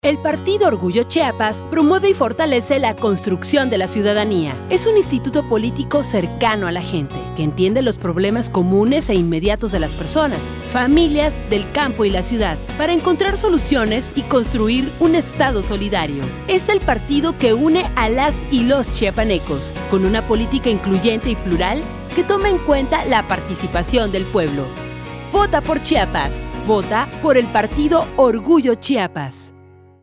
El Partido Orgullo Chiapas promueve y fortalece la construcción de la ciudadanía. Es un instituto político cercano a la gente, que entiende los problemas comunes e inmediatos de las personas, familias del campo y la ciudad, para encontrar soluciones y construir un Estado solidario. Es el partido que une a las y los chiapanecos, con una política incluyente y plural que toma en cuenta la participación del pueblo. Vota por Chiapas. Vota por el Partido Orgullo Chiapas.